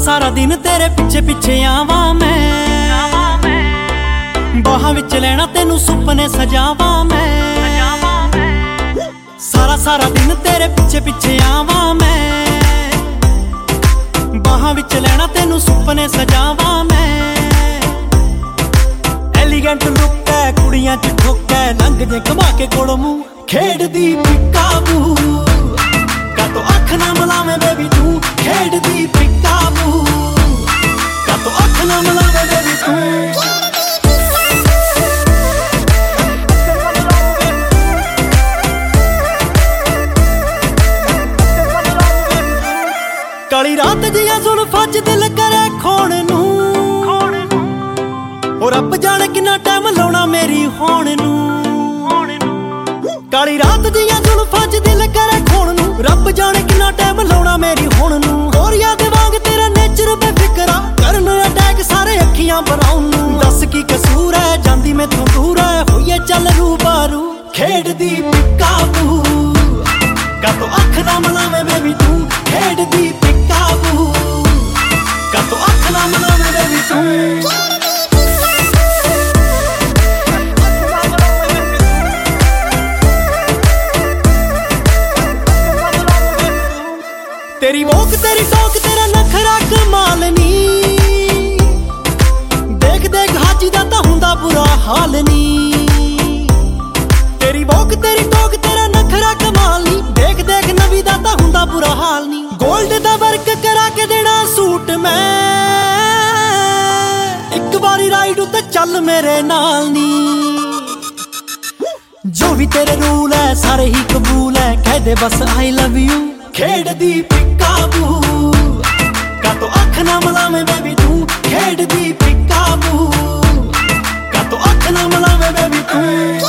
सारा दिन तेरे पिछे पिछे आवा मैं, बाहां विच लैना तेनू सुपने सजावा मैं। सारा दिन तेरे पिछे पिछे आवा मैं, बाहां विच लैना तेनू सुपने सजावा मैं। एलीगेंट लुक है कुड़ियां च ठुक है, लंघ जे घुमा के कोल मूंह खेडदी पिकाबू। कातो अख ना मिलावे बेबी तू खेडदी पिकाबू, कातो अख ना मिलावे बेबी तू। काली रात जिया जुल्फां च दिल करे खोण नू, और रब जाने किन्ना टाइम लाउणा मेरी होण नू। काली रात दियां जुल्फां च दिल करे खोण नू, रब जाने किन्ना टाइम लाउणा मेरी होण नू। गोरिया दे वांग तेरा नेचर बेफिक्रा, करन अटैक सारे अखियां बनाउण नू। दस की कसूर है जांदी मैथों दूर है, होइए चल रूबारू खेडदी पिकाबू। कातो अख ना मिलावे बेबी तू खेडदी पिकाबू, कातो अख ना मिलावे बेबी तू। तेरी वोक तेरी टोक तेरा नखरा कमाल नी, देख देख हाजी दा तां हुंदा बुरा हाल नी। तेरी वोक तेरी टोक तेरा नखरा कमाल नी, देख देख नवी दा तां हुंदा बुरा हाल नी। गोल्ड दा वर्क करा के देना सूट मैं, एक बारी राइड उते चल मेरे नाल नी। जो भी तेरे रूल है सारे ही कबूल है, कह दे बस आई लव यू खेडदी पिकाबू। कातो अख ना मिलावे बेबी तू खेडदी पिकाबू, कातो अख ना मिलावे बेबी तू।